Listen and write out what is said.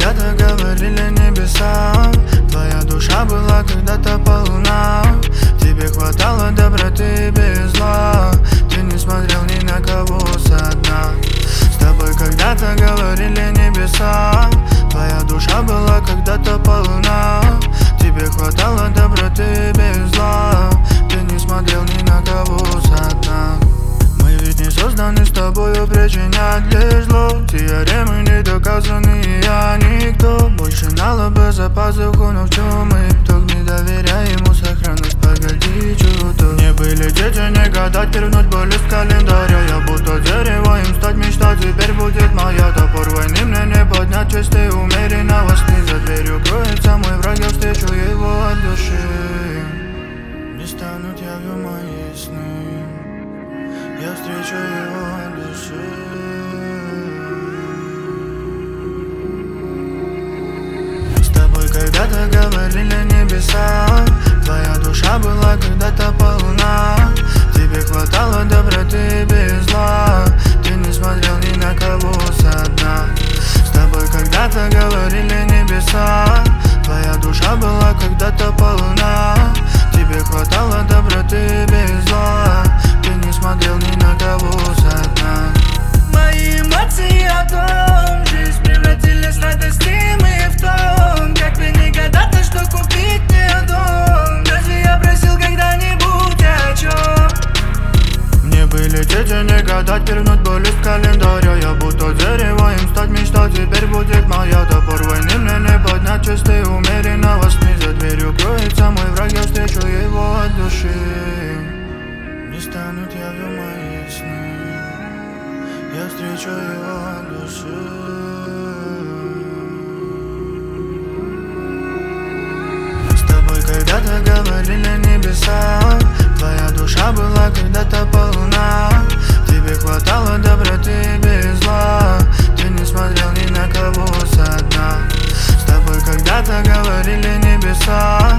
когда-то говорили небеса, твоя душа была когда-то полна. Тебе хватало доброты без зла, ты не смотрел ни на кого со дна. С тобой когда-то говорили небеса, твоя душа была когда-то полна. Тебе хватало доброты без зла, ты не смотрел ни на кого со дна. Мы ведь не созданы с тобою причинять лишь зло. Теоремы не доказаны, я никто. Больше налоба за пазуху, но в чем мы? Кто не доверяй ему сохранность, погоди чуток. Не были дети, не гадать, перегнуть боль из календаря. Я будто дерево, им стать мечта теперь будет моя. Топор войны мне не поднять, чисты умеренно восни. За дверью кроется мой враг, я встречу его от души. Не станут явью мои сны, я встречу его от души. С тобой когда-то говорили небеса, твоя душа была когда-то полна. Тебе хватало доброты без зла, ты не смотрел ни на кого со дна. С тобой когда-то говорили небеса, твоя душа была когда-то полна. Тебе хватало доброты без зла, ты не смотрел ни на кого со дна. Мои эмоции о том, жизнь превратились в радости, мы в том. Как бы не гадать, что купить мне дом. Разве я просил когда-нибудь о чем? Мне были дети, не гадать, перегнуть боль из календаря. Я будто дерево, им стать мечта теперь будет моя. Топор войны мне не поднять, чисты умеренно восни. За дверью кроется мой враг, я встречу его от души. Не станут явью мои сны, я встречу его от души. С тобой когда-то говорили небеса, твоя душа была когда-то полна. Тебе хватало доброты без зла, ты не смотрел ни на кого со дна. С тобой когда-то говорили небеса,